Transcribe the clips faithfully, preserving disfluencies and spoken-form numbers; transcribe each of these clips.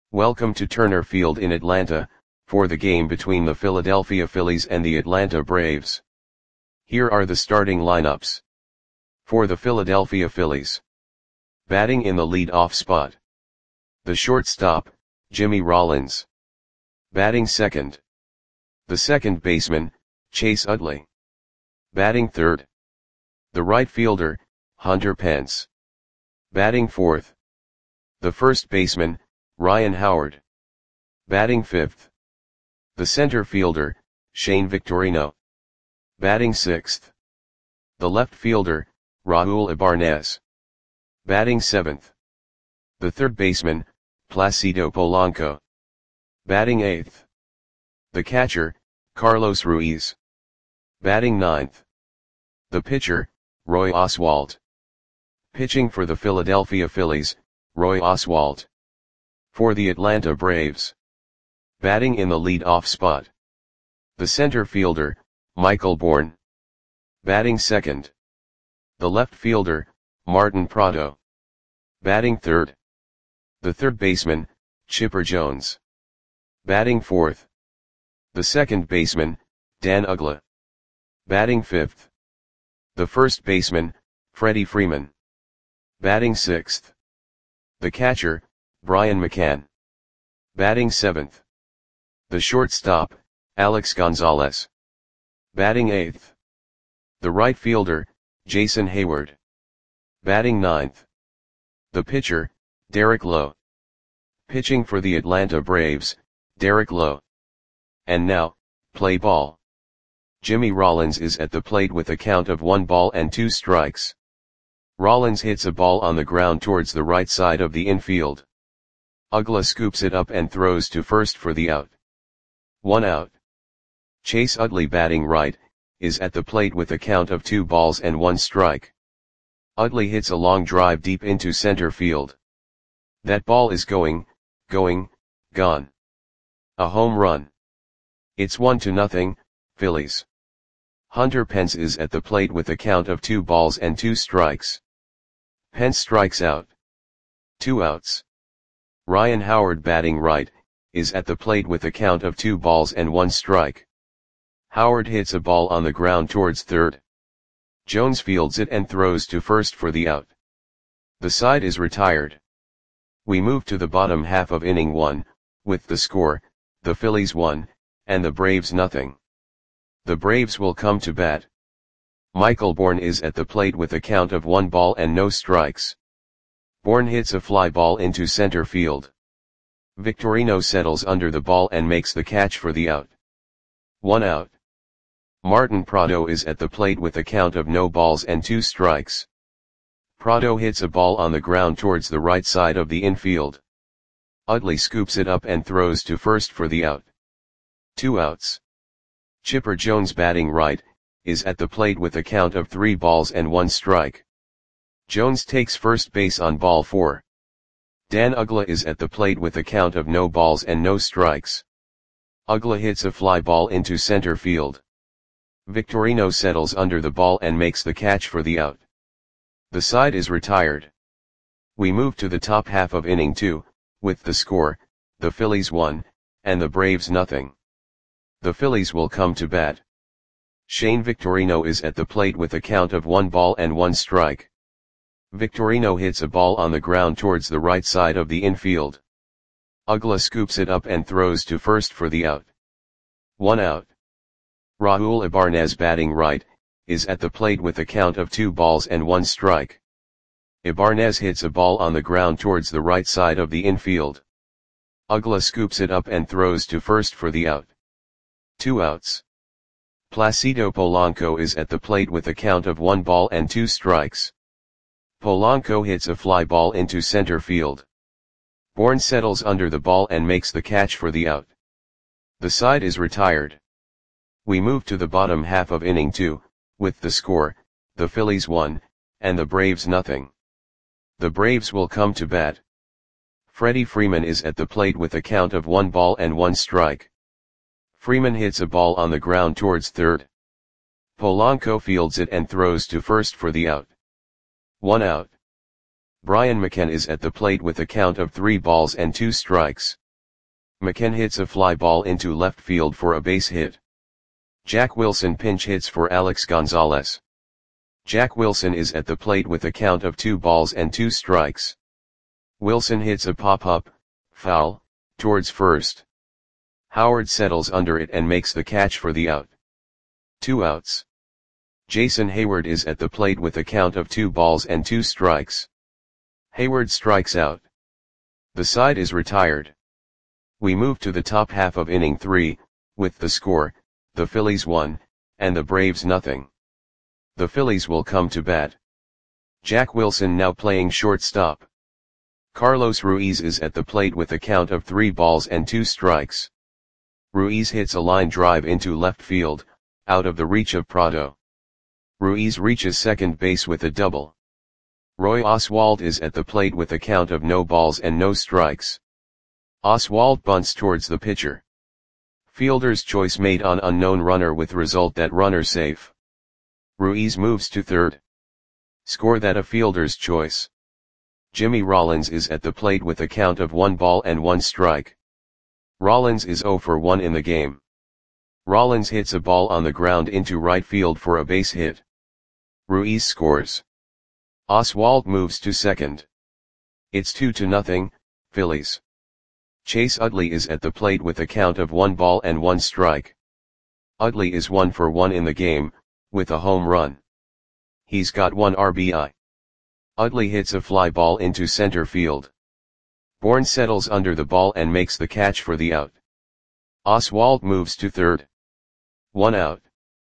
Welcome to Turner Field in Atlanta, for the game between the Philadelphia Phillies and the Atlanta Braves. Here are the starting lineups. For the Philadelphia Phillies. Batting in the lead-off spot. The shortstop, Jimmy Rollins. Batting second. The second baseman, Chase Utley. Batting third. The right fielder, Hunter Pence. Batting fourth. The first baseman, Ryan Howard. Batting fifth. The center fielder, Shane Victorino. Batting sixth. The left fielder, Raul Ibanez. Batting seventh. The third baseman, Placido Polanco. Batting eighth. The catcher, Carlos Ruiz. Batting ninth. The pitcher, Roy Oswalt. Pitching for the Philadelphia Phillies, Roy Oswalt. For the Atlanta Braves. Batting in the lead-off spot. The center fielder, Michael Bourn. Batting second. The left fielder, Martin Prado. Batting third. The third baseman, Chipper Jones. Batting fourth. The second baseman, Dan Uggla. Batting fifth. The first baseman, Freddie Freeman. Batting sixth. The catcher, Brian McCann. Batting seventh. The shortstop, Alex Gonzalez. Batting eighth. The right fielder, Jason Hayward. Batting ninth. The pitcher, Derek Lowe. Pitching for the Atlanta Braves, Derek Lowe. And now, play ball. Jimmy Rollins is at the plate with a count of one ball and two strikes. Rollins hits a ball on the ground towards the right side of the infield. Uggla scoops it up and throws to first for the out. One out. Chase Utley, batting right, is at the plate with a count of two balls and one strike. Utley hits a long drive deep into center field. That ball is going, going, gone. A home run. It's one to nothing, Phillies. Hunter Pence is at the plate with a count of two balls and two strikes. Pence strikes out. Two outs. Ryan Howard, batting right, is at the plate with a count of two balls and one strike. Howard hits a ball on the ground towards third. Jones fields it and throws to first for the out. The side is retired. We move to the bottom half of inning one, with the score, the Phillies one, and the Braves nothing. The Braves will come to bat. Michael Bourn is at the plate with a count of one ball and no strikes. Bourn hits a fly ball into center field. Victorino settles under the ball and makes the catch for the out. One out. Martin Prado is at the plate with a count of no balls and two strikes. Prado hits a ball on the ground towards the right side of the infield. Utley scoops it up and throws to first for the out. Two outs. Chipper Jones, batting right, is at the plate with a count of three balls and one strike. Jones takes first base on ball four. Dan Uggla is at the plate with a count of no balls and no strikes. Uggla hits a fly ball into center field. Victorino settles under the ball and makes the catch for the out. The side is retired. We move to the top half of inning two, with the score, the Phillies one, and the Braves nothing. The Phillies will come to bat. Shane Victorino is at the plate with a count of one ball and one strike. Victorino hits a ball on the ground towards the right side of the infield. Uggla scoops it up and throws to first for the out. One out. Raul Ibanez, batting right, is at the plate with a count of two balls and one strike. Ibanez hits a ball on the ground towards the right side of the infield. Uggla scoops it up and throws to first for the out. Two outs. Placido Polanco is at the plate with a count of one ball and two strikes. Polanco hits a fly ball into center field. Bourn settles under the ball and makes the catch for the out. The side is retired. We move to the bottom half of inning two, with the score, the Phillies one, and the Braves nothing. The Braves will come to bat. Freddie Freeman is at the plate with a count of one ball and one strike. Freeman hits a ball on the ground towards third. Polanco fields it and throws to first for the out. One out. Brian McCann is at the plate with a count of three balls and two strikes. McCann hits a fly ball into left field for a base hit. Jack Wilson pinch hits for Alex Gonzalez. Jack Wilson is at the plate with a count of two balls and two strikes. Wilson hits a pop-up, foul, towards first. Howard settles under it and makes the catch for the out. Two outs. Jason Hayward is at the plate with a count of two balls and two strikes. Hayward strikes out. The side is retired. We move to the top half of inning three, with the score, the Phillies one, and the Braves nothing. The Phillies will come to bat. Jack Wilson now playing shortstop. Carlos Ruiz is at the plate with a count of three balls and two strikes. Ruiz hits a line drive into left field, out of the reach of Prado. Ruiz reaches second base with a double. Roy Oswalt is at the plate with a count of no balls and no strikes. Oswalt bunts towards the pitcher. Fielder's choice made on unknown runner with result that runner safe. Ruiz moves to third. Score that a fielder's choice. Jimmy Rollins is at the plate with a count of one ball and one strike. Rollins is oh for one in the game. Rollins hits a ball on the ground into right field for a base hit. Ruiz scores. Oswalt moves to second. It's two to nothing, Phillies. Chase Utley is at the plate with a count of one ball and one strike. Utley is one for one in the game, with a home run. He's got one R B I. Utley hits a fly ball into center field. Bourne settles under the ball and makes the catch for the out. Oswalt moves to third. One out.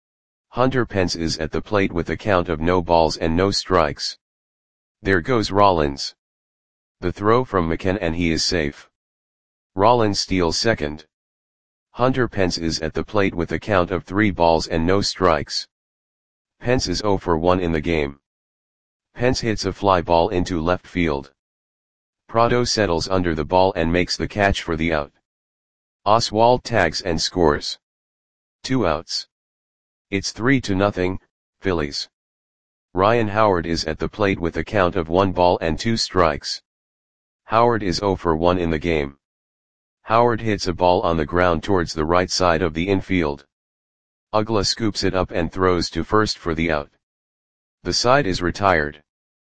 Hunter Pence is at the plate with a count of no balls and no strikes. There goes Rollins. The throw from McCann and he is safe. Rollins steals second. Hunter Pence is at the plate with a count of three balls and no strikes. Pence is oh for one in the game. Pence hits a fly ball into left field. Prado settles under the ball and makes the catch for the out. Oswalt tags and scores. Two outs. It's three to nothing, Phillies. Ryan Howard is at the plate with a count of one ball and two strikes. Howard is oh for one in the game. Howard hits a ball on the ground towards the right side of the infield. Uggla scoops it up and throws to first for the out. The side is retired.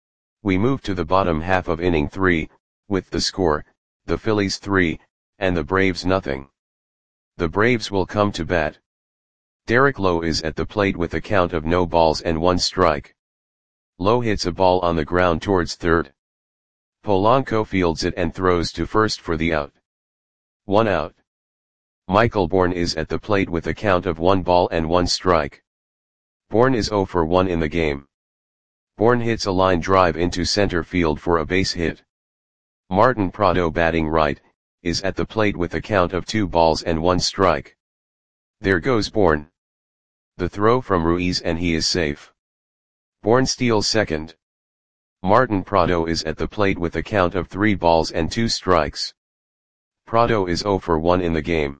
We move to the bottom half of inning three, with the score, the Phillies three, and the Braves nothing. The Braves will come to bat. Derek Lowe is at the plate with a count of no balls and one strike. Lowe hits a ball on the ground towards third. Polanco fields it and throws to first for the out. One out. Michael Bourne is at the plate with a count of one ball and one strike. Bourne is oh for one in the game. Bourne hits a line drive into center field for a base hit. Martin Prado, batting right, is at the plate with a count of two balls and one strike. There goes Bourne. The throw from Ruiz and he is safe. Bourne steals second. Martin Prado is at the plate with a count of three balls and two strikes. Prado is oh for one in the game.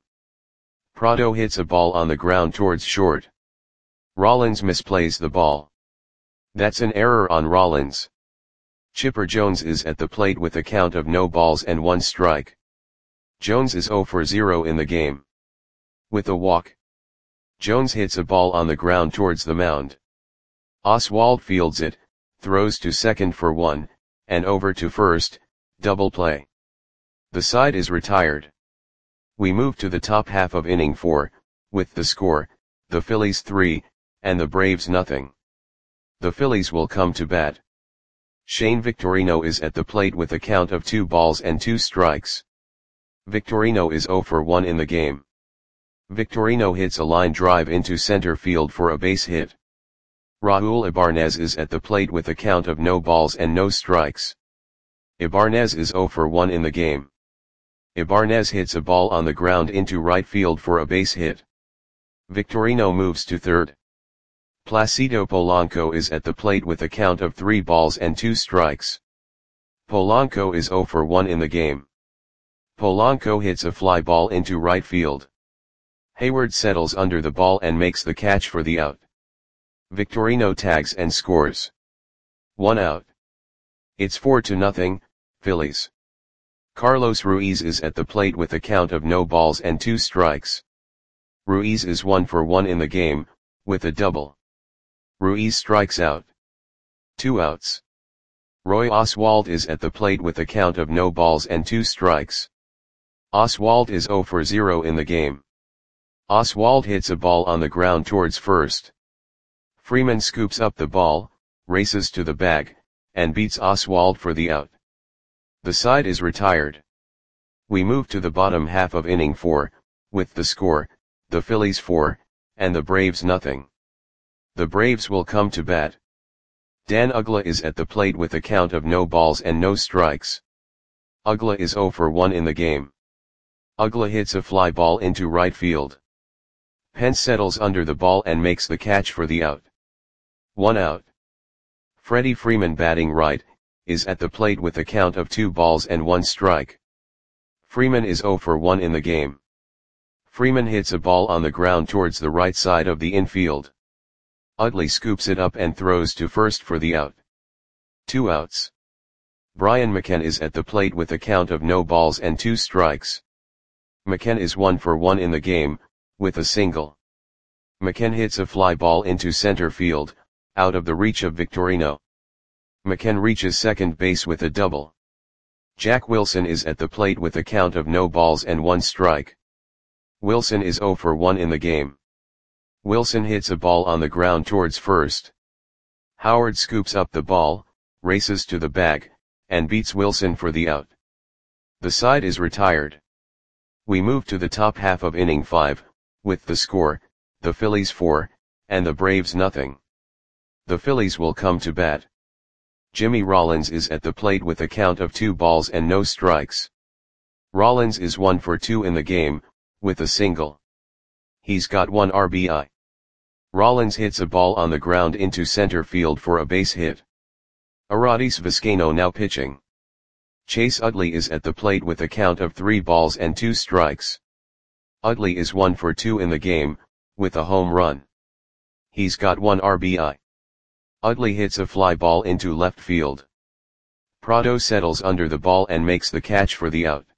Prado hits a ball on the ground towards short. Rollins misplays the ball. That's an error on Rollins. Chipper Jones is at the plate with a count of no balls and one strike. Jones is oh for zero in the game. With a walk. Jones hits a ball on the ground towards the mound. Oswalt fields it, throws to second for one, and over to first, double play. The side is retired. We move to the top half of inning four, with the score, the Phillies three, and the Braves nothing. The Phillies will come to bat. Shane Victorino is at the plate with a count of two balls and two strikes. Victorino is oh for one in the game. Victorino hits a line drive into center field for a base hit. Raul Ibanez is at the plate with a count of no balls and no strikes. Ibanez is oh for one in the game. Ibanez hits a ball on the ground into right field for a base hit. Victorino moves to third. Placido Polanco is at the plate with a count of three balls and two strikes. Polanco is oh for one in the game. Polanco hits a fly ball into right field. Hayward settles under the ball and makes the catch for the out. Victorino tags and scores. One out. It's four to nothing, Phillies. Carlos Ruiz is at the plate with a count of no balls and two strikes. Ruiz is one for one in the game, with a double. Ruiz strikes out. Two outs. Roy Oswalt is at the plate with a count of no balls and two strikes. Oswalt is zero for zero in the game. Oswalt hits a ball on the ground towards first. Freeman scoops up the ball, races to the bag, and beats Oswalt for the out. The side is retired. We move to the bottom half of inning four, with the score, the Phillies four, and the Braves nothing. The Braves will come to bat. Dan Uggla is at the plate with a count of no balls and no strikes. Uggla is zero for one in the game. Uggla hits a fly ball into right field. Pence settles under the ball and makes the catch for the out. One out. Freddie Freeman, batting right, is at the plate with a count of two balls and one strike. Freeman is zero for one in the game. Freeman hits a ball on the ground towards the right side of the infield. Utley scoops it up and throws to first for the out. Two outs. Brian McCann is at the plate with a count of no balls and two strikes. McCann is one for one in the game, with a single. McCann hits a fly ball into center field, out of the reach of Victorino. McCann reaches second base with a double. Jack Wilson is at the plate with a count of no balls and one strike. Wilson is zero for one in the game. Wilson hits a ball on the ground towards first. Howard scoops up the ball, races to the bag, and beats Wilson for the out. The side is retired. We move to the top half of inning five, with the score, the Phillies four, and the Braves nothing. The Phillies will come to bat. Jimmy Rollins is at the plate with a count of two balls and no strikes. Rollins is one for two in the game, with a single. He's got one R B I. Rollins hits a ball on the ground into center field for a base hit. Aradis Vizcaino now pitching. Chase Utley is at the plate with a count of three balls and two strikes. Utley is one for two in the game, with a home run. He's got one R B I. Utley hits a fly ball into left field. Prado settles under the ball and makes the catch for the out.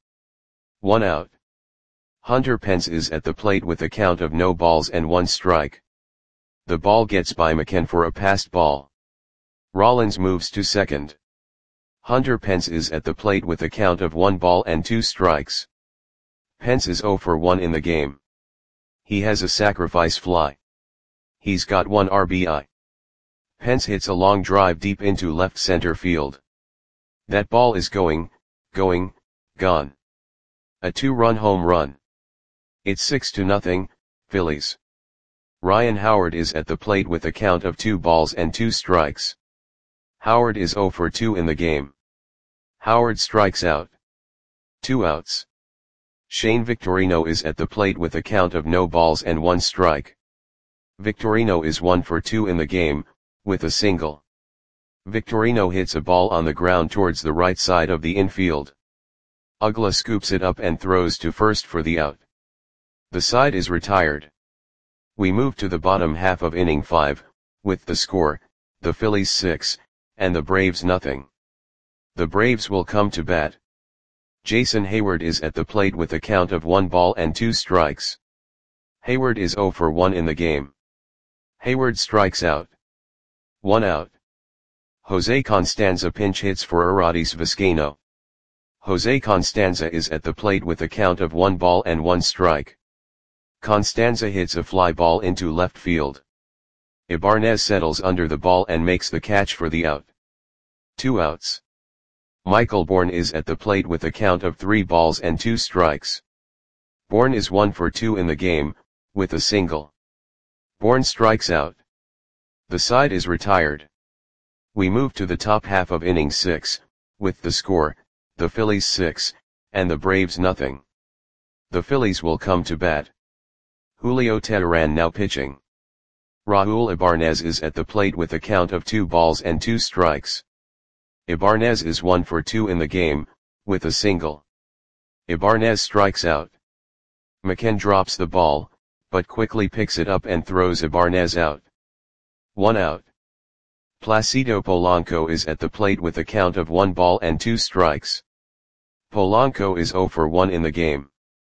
One out. Hunter Pence is at the plate with a count of no balls and one strike. The ball gets by McCann for a passed ball. Rollins moves to second. Hunter Pence is at the plate with a count of one ball and two strikes. Pence is zero for one in the game. He has a sacrifice fly. He's got one R B I. Pence hits a long drive deep into left center field. That ball is going, going, gone. A two-run home run. It's six to nothing, Phillies. Ryan Howard is at the plate with a count of two balls and two strikes. Howard is zero for two in the game. Howard strikes out. Two outs. Shane Victorino is at the plate with a count of no balls and one strike. Victorino is one for two in the game, with a single. Victorino hits a ball on the ground towards the right side of the infield. Uggla scoops it up and throws to first for the out. The side is retired. We move to the bottom half of inning five, with the score, the Phillies six, and the Braves nothing. The Braves will come to bat. Jason Hayward is at the plate with a count of one ball and two strikes. Hayward is zero for one in the game. Hayward strikes out. One out. Jose Constanza pinch hits for Aradis Vizcaino. Jose Constanza is at the plate with a count of one ball and one strike. Constanza hits a fly ball into left field. Ibanez settles under the ball and makes the catch for the out. Two outs. Michael Bourne is at the plate with a count of three balls and two strikes. Bourne is one for two in the game, with a single. Bourne strikes out. The side is retired. We move to the top half of inning six, with the score, the Phillies six, and the Braves nothing. The Phillies will come to bat. Julio Teheran now pitching. Raul Ibanez is at the plate with a count of two balls and two strikes. Ibanez is one for two in the game, with a single. Ibanez strikes out. McCann drops the ball, but quickly picks it up and throws Ibanez out. One out. Placido Polanco is at the plate with a count of one ball and two strikes. Polanco is zero for one in the game.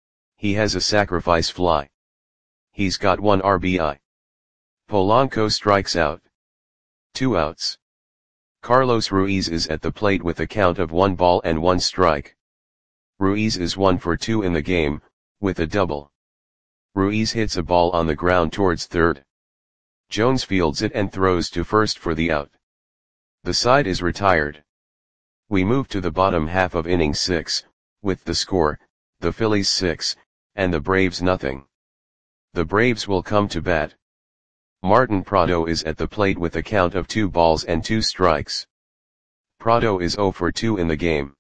He has a sacrifice fly. He's got one R B I. Polanco strikes out. Two outs. Carlos Ruiz is at the plate with a count of one ball and one strike. Ruiz is one for two in the game, with a double. Ruiz hits a ball on the ground towards third. Jones fields it and throws to first for the out. The side is retired. We move to the bottom half of inning six, with the score, the Phillies six, and the Braves nothing. The Braves will come to bat. Martin Prado is at the plate with a count of two balls and two strikes. Prado is zero for two in the game.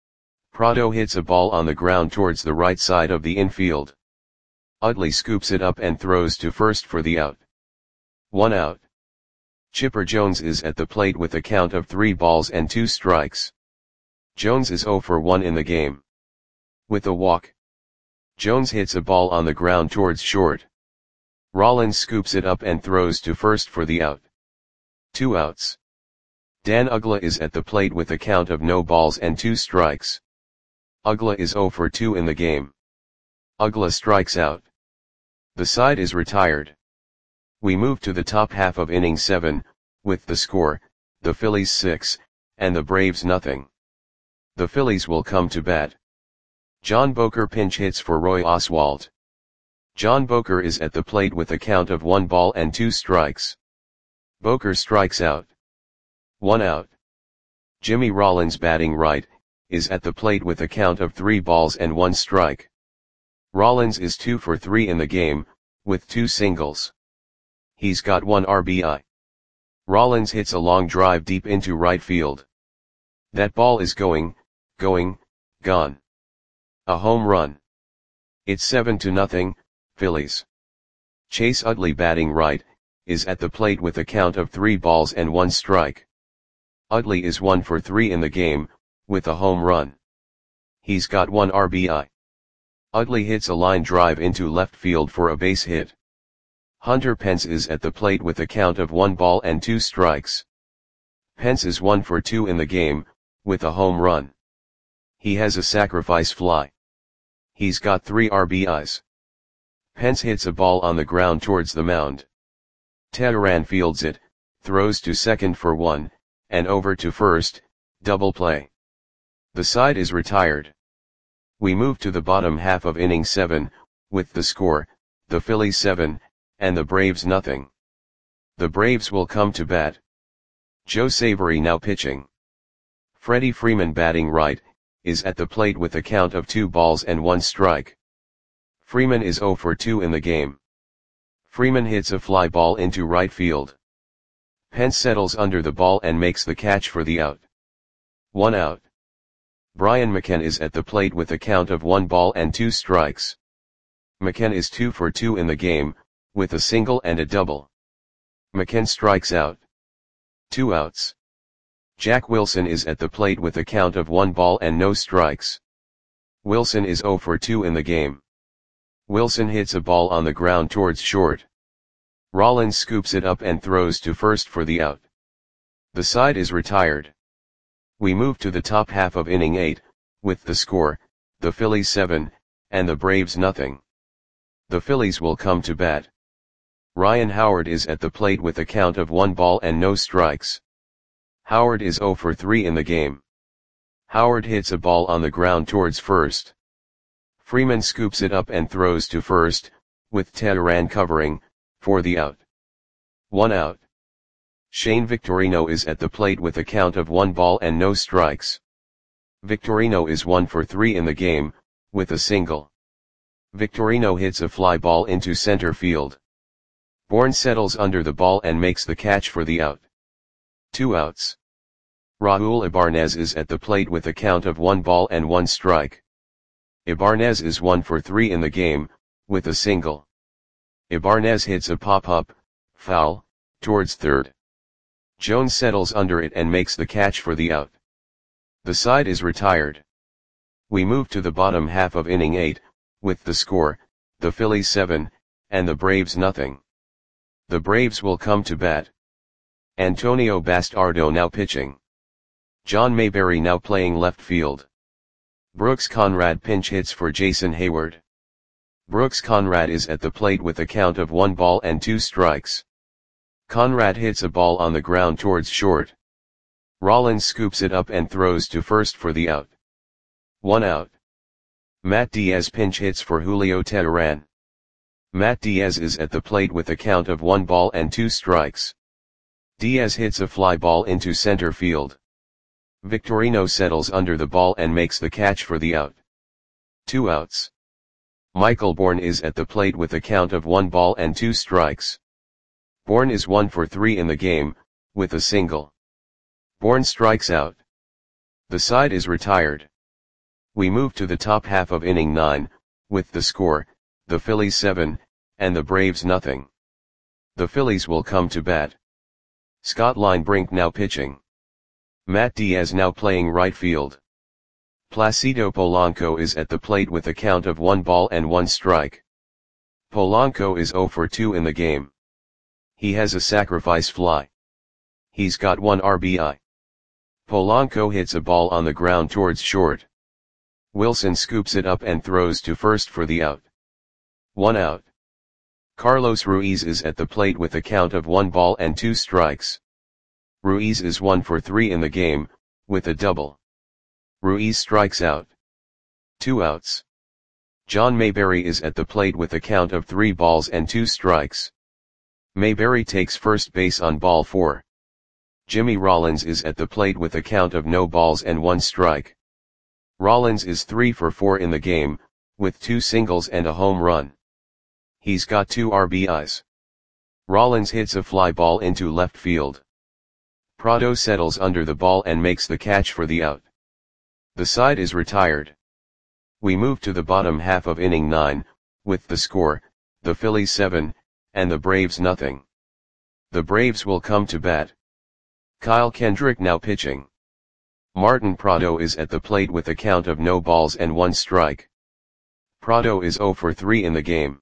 Prado hits a ball on the ground towards the right side of the infield. Utley scoops it up and throws to first for the out. One out. Chipper Jones is at the plate with a count of three balls and two strikes. Jones is zero for one in the game. With a walk. Jones hits a ball on the ground towards short. Rollins scoops it up and throws to first for the out. Two outs. Dan Uggla is at the plate with a count of no balls and two strikes. Uggla is zero for two in the game. Uggla strikes out. The side is retired. We move to the top half of inning seven, with the score, the Phillies six, and the Braves nothing. The Phillies will come to bat. John Boker pinch hits for Roy Oswalt. John Boker is at the plate with a count of one ball and two strikes. Boker strikes out. One out. Jimmy Rollins batting right, is at the plate with a count of three balls and one strike. Rollins is two for three in the game, with two singles. He's got one R B I. Rollins hits a long drive deep into right field. That ball is going, going, gone. A home run. It's seven to nothing, Phillies. Chase Utley batting right, is at the plate with a count of three balls and one strike. Utley is one for three in the game, with a home run. He's got one R B I. Utley hits a line drive into left field for a base hit. Hunter Pence is at the plate with a count of one ball and two strikes. Pence is one for two in the game, with a home run. He has a sacrifice fly. He's got three R B Is. Pence hits a ball on the ground towards the mound. Teheran fields it, throws to second for one, and over to first, double play. The side is retired. We move to the bottom half of inning seven, with the score, the Phillies seven, and the Braves nothing. The Braves will come to bat. Joe Savory now pitching. Freddie Freeman batting right, is at the plate with a count of two balls and one strike. Freeman is zero for two in the game. Freeman hits a fly ball into right field. Pence settles under the ball and makes the catch for the out. One out. Brian McCann is at the plate with a count of one ball and two strikes. McCann is two for two in the game, with a single and a double. McCann strikes out. Two outs. Jack Wilson is at the plate with a count of one ball and no strikes. Wilson is zero for two in the game. Wilson hits a ball on the ground towards short. Rollins scoops it up and throws to first for the out. The side is retired. We move to the top half of inning eight, with the score, the Phillies seven, and the Braves nothing. The Phillies will come to bat. Ryan Howard is at the plate with a count of one ball and no strikes. Howard is zero for three in the game. Howard hits a ball on the ground towards first. Freeman scoops it up and throws to first, with Teheran covering, for the out. One out. Shane Victorino is at the plate with a count of one ball and no strikes. Victorino is one for three in the game, with a single. Victorino hits a fly ball into center field. Bourne settles under the ball and makes the catch for the out. Two outs. Raul Ibanez is at the plate with a count of one ball and one strike. Ibanez is one for three in the game, with a single. Ibanez hits a pop-up, foul, towards third. Jones settles under it and makes the catch for the out. The side is retired. We move to the bottom half of inning eight, with the score, the Phillies seven, and the Braves nothing. The Braves will come to bat. Antonio Bastardo now pitching. John Mayberry now playing left field. Brooks Conrad pinch hits for Jason Hayward. Brooks Conrad is at the plate with a count of one ball and two strikes. Conrad hits a ball on the ground towards short. Rollins scoops it up and throws to first for the out. One out. Matt Diaz pinch hits for Julio Teheran. Matt Diaz is at the plate with a count of one ball and two strikes. Diaz hits a fly ball into center field. Victorino settles under the ball and makes the catch for the out. Two outs. Michael Bourne is at the plate with a count of one ball and two strikes. Bourne is one for three in the game, with a single. Bourne strikes out. The side is retired. We move to the top half of inning nine, with the score, the Phillies seven, and the Braves nothing. The Phillies will come to bat. Scott Linebrink now pitching. Matt Diaz now playing right field. Placido Polanco is at the plate with a count of one ball and one strike. Polanco is zero for two in the game. He has a sacrifice fly. He's got one R B I. Polanco hits a ball on the ground towards short. Wilson scoops it up and throws to first for the out. One out. Carlos Ruiz is at the plate with a count of one ball and two strikes. Ruiz is one for three in the game, with a double. Ruiz strikes out. Two outs. John Mayberry is at the plate with a count of three balls and two strikes. Mayberry takes first base on ball four. Jimmy Rollins is at the plate with a count of no balls and one strike. Rollins is three for four in the game, with two singles and a home run. He's got two R B Is. Rollins hits a fly ball into left field. Prado settles under the ball and makes the catch for the out. The side is retired. We move to the bottom half of inning nine, with the score, the Phillies seven, and the Braves nothing. The Braves will come to bat. Kyle Kendrick now pitching. Martin Prado is at the plate with a count of no balls and one strike. Prado is zero for three in the game.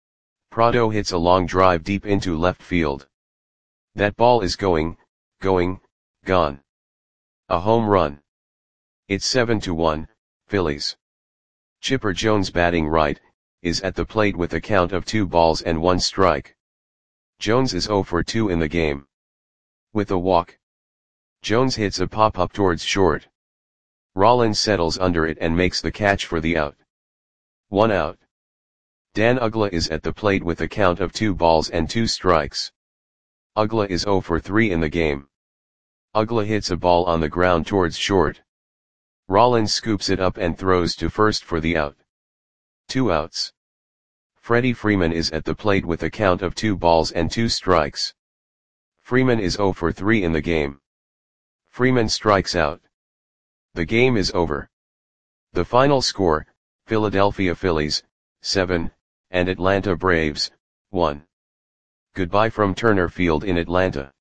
Prado hits a long drive deep into left field. That ball is going, going, gone. A home run. It's seven to one, Phillies. Chipper Jones batting right, is at the plate with a count of two balls and one strike. Jones is zero for two in the game. With a walk. Jones hits a pop-up towards short. Rollins settles under it and makes the catch for the out. One out. Dan Uggla is at the plate with a count of two balls and two strikes. Uggla is zero for three in the game. Uggla hits a ball on the ground towards short. Rollins scoops it up and throws to first for the out. Two outs. Freddie Freeman is at the plate with a count of two balls and two strikes. Freeman is zero for three in the game. Freeman strikes out. The game is over. The final score, Philadelphia Phillies, seven, and Atlanta Braves, one. Goodbye from Turner Field in Atlanta.